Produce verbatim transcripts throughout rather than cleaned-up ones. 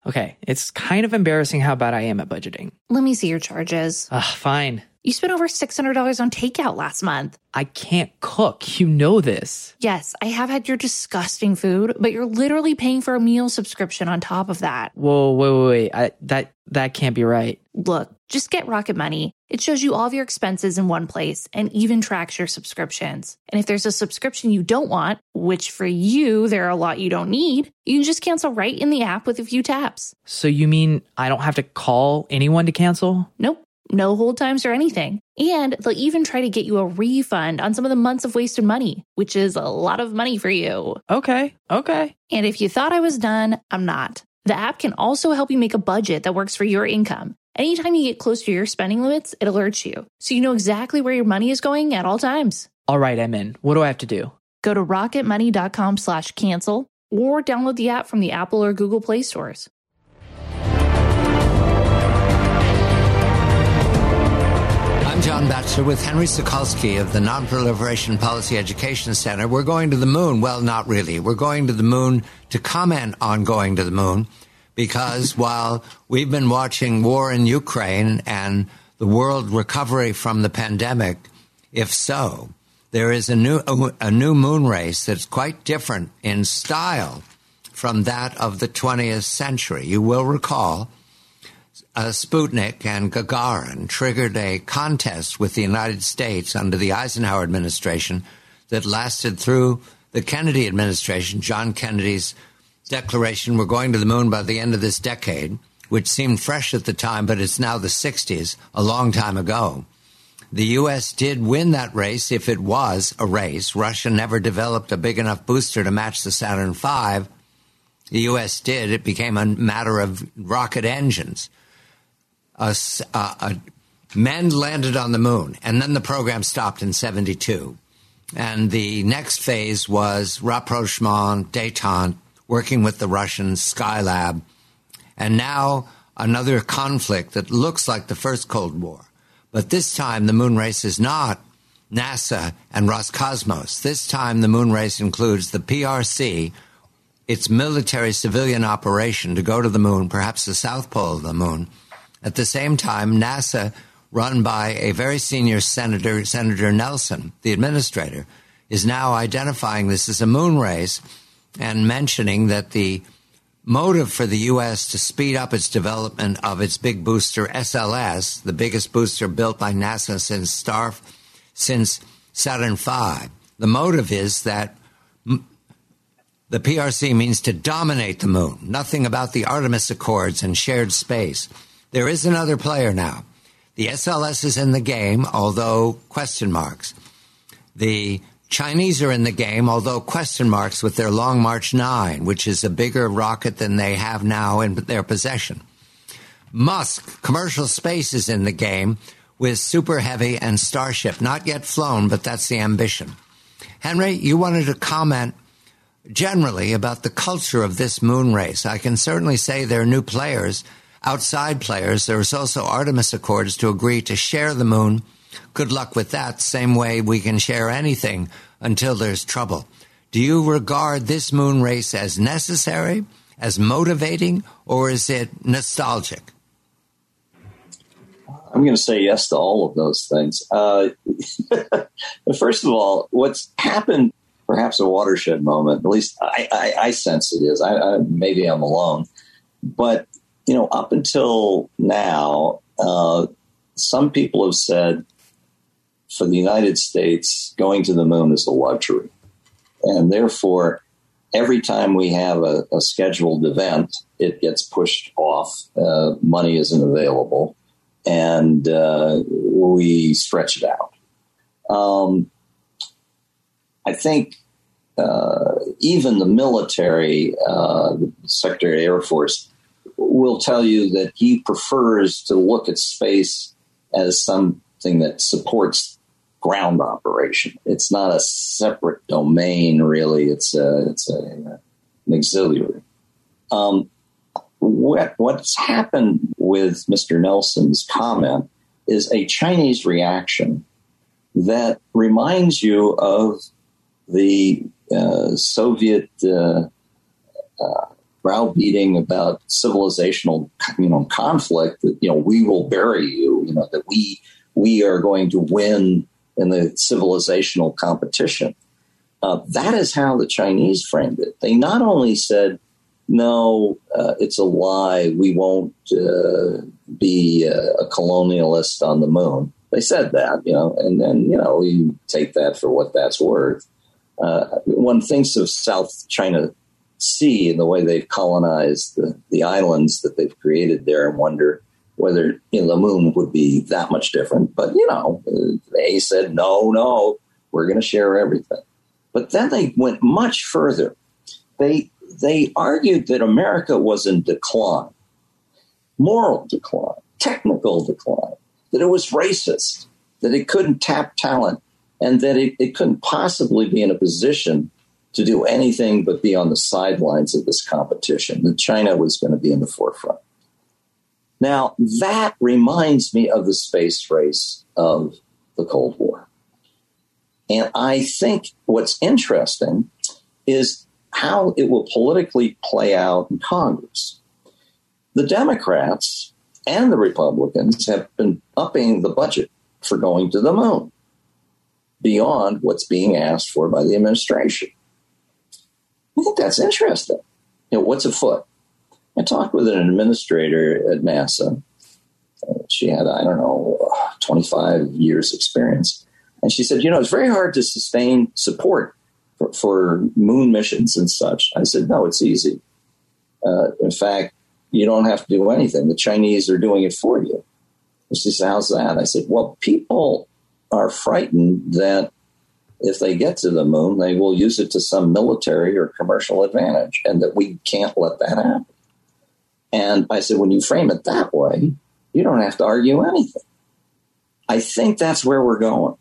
Okay, it's kind of embarrassing how bad I am at budgeting. Let me see your charges. Ugh, fine. You spent over six hundred dollars on takeout last month. I can't cook. You know this. Yes, I have had your disgusting food, but you're literally paying for a meal subscription on top of that. Whoa, wait, wait, wait. I, that, that can't be right. Look, just get Rocket Money. It shows you all of your expenses in one place and even tracks your subscriptions. And if there's a subscription you don't want, which for you, there are a lot you don't need, you can just cancel right in the app with a few taps. So you mean I don't have to call anyone to cancel? Nope. No hold times or anything. And they'll even try to get you a refund on some of the months of wasted money, which is a lot of money for you. Okay, okay. And if you thought I was done, I'm not. The app can also help you make a budget that works for your income. Anytime you get close to your spending limits, it alerts you, so you know exactly where your money is going at all times. All right, I'm in. What do I have to do? Go to rocketmoney.com slash cancel or download the app from the Apple or Google Play stores. I'm John Batchelor with Henry Sokolsky of the Non-Proliferation Policy Education Center. We're going to the moon. Well, not really. We're going to the moon to comment on going to the moon because while we've been watching war in Ukraine and the world recovery from the pandemic, if so, there is a new a new moon race that's quite different in style from that of the twentieth century. You will recall Uh, Sputnik and Gagarin triggered a contest with the United States under the Eisenhower administration that lasted through the Kennedy administration, John Kennedy's declaration, we're going to the moon by the end of this decade, which seemed fresh at the time, but it's now the sixties, a long time ago. The U S did win that race if it was a race. Russia never developed a big enough booster to match the Saturn five. The U S did. It became a matter of rocket engines. Uh, uh, uh, men landed on the moon, and then the program stopped in seventy-two. And the next phase was rapprochement, détente, working with the Russians, Skylab. And now another conflict that looks like the first Cold War. But this time the moon race is not NASA and Roscosmos. This time the moon race includes the P R C, its military civilian operation to go to the moon, perhaps the South Pole of the moon. At the same time, NASA, run by a very senior senator, Senator Nelson, the administrator, is now identifying this as a moon race and mentioning that the motive for the U S to speed up its development of its big booster, S L S, the biggest booster built by NASA since Star, since Saturn five, the motive is that the P R C means to dominate the moon. Nothing about the Artemis Accords and shared space. There is another player now. The S L S is in the game, although question marks. The Chinese are in the game, although question marks with their Long March nine, which is a bigger rocket than they have now in their possession. Musk, commercial space, is in the game with Super Heavy and Starship. Not yet flown, but that's the ambition. Henry, you wanted to comment generally about the culture of this moon race. I can certainly say there are new players, outside players. There's also Artemis Accords to agree to share the moon. Good luck with that. Same way we can share anything until there's trouble. Do you regard this moon race as necessary, as motivating, or is it nostalgic? I'm going to say yes to all of those things. Uh, first of all, what's happened, perhaps a watershed moment, at least I, I, I sense it is. I, I, maybe I'm alone. But, you know, up until now, uh, some people have said for the United States, going to the moon is a luxury. And therefore, every time we have a, a scheduled event, it gets pushed off. Uh, money isn't available. And uh, we stretch it out. Um, I think uh, even the military, uh, the Secretary of the Air Force, will tell you that he prefers to look at space as something that supports ground operation. It's not a separate domain, really. It's a, it's a, an auxiliary. Um, what, what's happened with Mister Nelson's comment is a Chinese reaction that reminds you of the uh, Soviet uh, uh, browbeating about civilizational, you know, conflict, that, you know, we will bury you, you know, that we we are going to win in the civilizational competition. Uh, that is how the Chinese framed it. They not only said, no, uh, it's a lie, we won't uh, be a, a colonialist on the moon. They said that, you know, and then, you know, you take that for what that's worth. Uh, one thinks of South China Sea and the way they've colonized the, the islands that they've created there and wonder whether, you know, the moon would be that much different. But, you know, they said, no, no, we're going to share everything. But then they went much further. They they argued that America was in decline, moral decline, technical decline, that it was racist, that it couldn't tap talent, and that it, it couldn't possibly be in a position to do anything but be on the sidelines of this competition, that China was going to be in the forefront. Now, that reminds me of the space race of the Cold War. And I think what's interesting is how it will politically play out in Congress. The Democrats and the Republicans have been upping the budget for going to the moon beyond what's being asked for by the administration. I think that's interesting. You know, what's afoot? I talked with an administrator at NASA. She had, I don't know, twenty-five years experience. And she said, you know, it's very hard to sustain support for, for moon missions and such. I said, no, it's easy. Uh, in fact, you don't have to do anything. The Chinese are doing it for you. And she said, how's that? I said, well, people are frightened that if they get to the moon, they will use it to some military or commercial advantage, and that we can't let that happen. And I said, when you frame it that way, you don't have to argue anything. I think that's where we're going.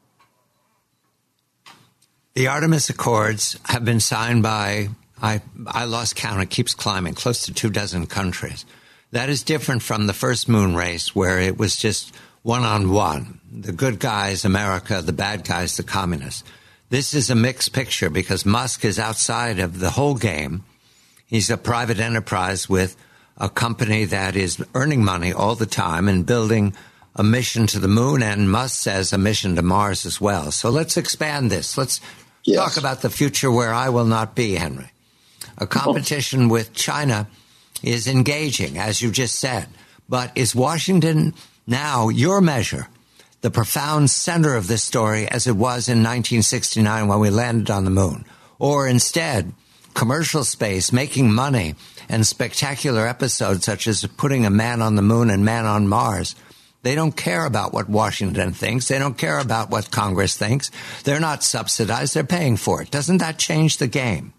The Artemis Accords have been signed by, I, I lost count, it keeps climbing, close to two dozen countries. That is different from the first moon race, where it was just one-on-one. The good guys, America, the bad guys, the communists. This is a mixed picture because Musk is outside of the whole game. He's a private enterprise with a company that is earning money all the time and building a mission to the moon, and Musk says a mission to Mars as well. So let's expand this. Let's yes. talk about the future where I will not be, Henry. A competition with China is engaging, as you just said. But is Washington now your measure, the profound center of this story as it was in nineteen sixty-nine when we landed on the moon? Or instead, commercial space, making money, and spectacular episodes such as putting a man on the moon and man on Mars? They don't care about what Washington thinks. They don't care about what Congress thinks. They're not subsidized. They're paying for it. Doesn't that change the game?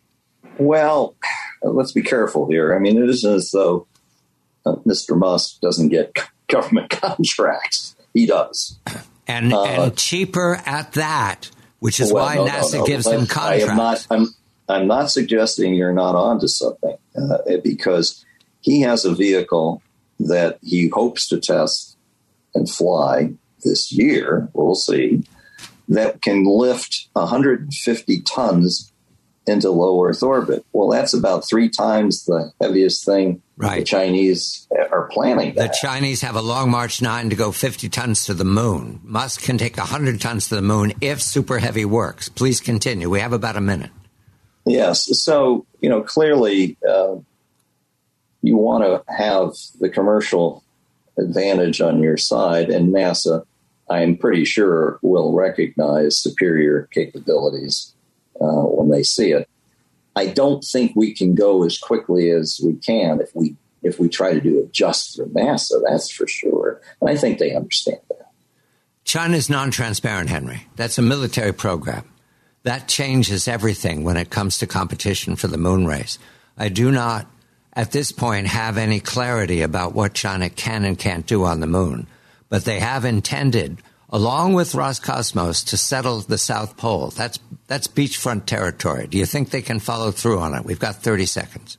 Well, let's be careful here. I mean, it isn't as though uh, Mister Musk doesn't get government contracts. He does. And, uh, and cheaper at that, which is well, why no, NASA no, no. gives I, him contracts. I am not, I'm, I'm not suggesting you're not onto something, uh, because he has a vehicle that he hopes to test and fly this year, we'll see, that can lift one hundred fifty tons into low Earth orbit. Well, that's about three times the heaviest thing right. the Chinese are planning. The Chinese have a Long March nine to go fifty tons to the moon. Musk can take one hundred tons to the moon if super heavy works. Please continue. We have about a minute. Yes. So, you know, clearly uh, you want to have the commercial advantage on your side, and NASA, I am pretty sure, will recognize superior capabilities uh, when they see it. I don't think we can go as quickly as we can if we if we try to do it just for NASA, that's for sure. And I think they understand that. China's non-transparent, Henry. That's a military program. That changes everything when it comes to competition for the moon race. I do not, at this point, have any clarity about what China can and can't do on the moon. But they have intended, along with Roscosmos, to settle the South Pole. That's that's beachfront territory. Do you think they can follow through on it? We've got thirty seconds.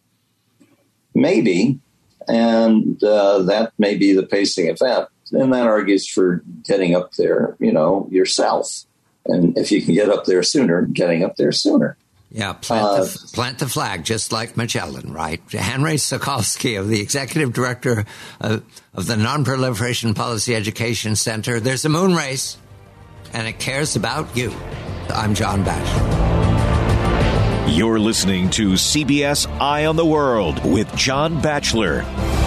Maybe, and uh, that may be the pacing event. And that argues for getting up there, you know, yourself. And if you can get up there sooner, getting up there sooner. Yeah, plant, uh, the, plant the flag, just like Magellan, right? Henry Sokolsky, of the executive director of, of the Non-Proliferation Policy Education Center. There's a moon race, and it cares about you. I'm John Batchelor. You're listening to C B S Eye on the World with John Batchelor.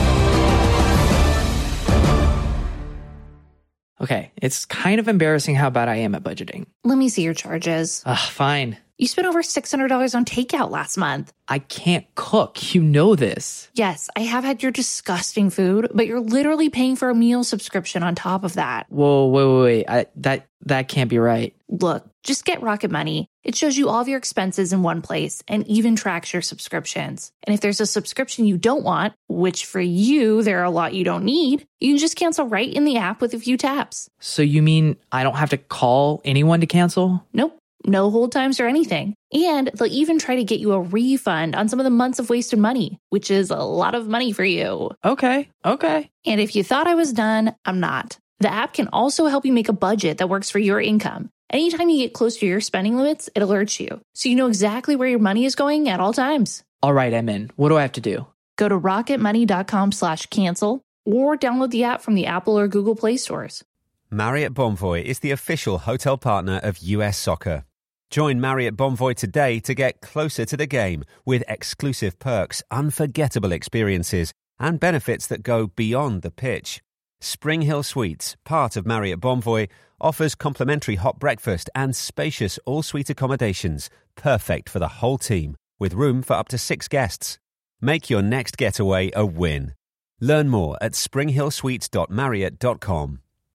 Okay, it's kind of embarrassing how bad I am at budgeting. Let me see your charges. Ugh, fine. You spent over six hundred dollars on takeout last month. I can't cook. You know this. Yes, I have had your disgusting food, but you're literally paying for a meal subscription on top of that. Whoa, wait, wait, wait. I, that, that can't be right. Look, just get Rocket Money. It shows you all of your expenses in one place and even tracks your subscriptions. And if there's a subscription you don't want, which for you, there are a lot you don't need, you can just cancel right in the app with a few taps. So you mean I don't have to call anyone to cancel? Nope. No hold times or anything. And they'll even try to get you a refund on some of the months of wasted money, which is a lot of money for you. Okay, okay. And if you thought I was done, I'm not. The app can also help you make a budget that works for your income. Anytime you get close to your spending limits, it alerts you, so you know exactly where your money is going at all times. All right, I'm in. What do I have to do? Go to rocketmoney.com slash cancel or download the app from the Apple or Google Play stores. Marriott Bonvoy is the official hotel partner of U S Soccer. Join Marriott Bonvoy today to get closer to the game with exclusive perks, unforgettable experiences, and benefits that go beyond the pitch. Spring Hill Suites, part of Marriott Bonvoy, offers complimentary hot breakfast and spacious all-suite accommodations, perfect for the whole team, with room for up to six guests. Make your next getaway a win. Learn more at spring hill suites dot marriott dot com.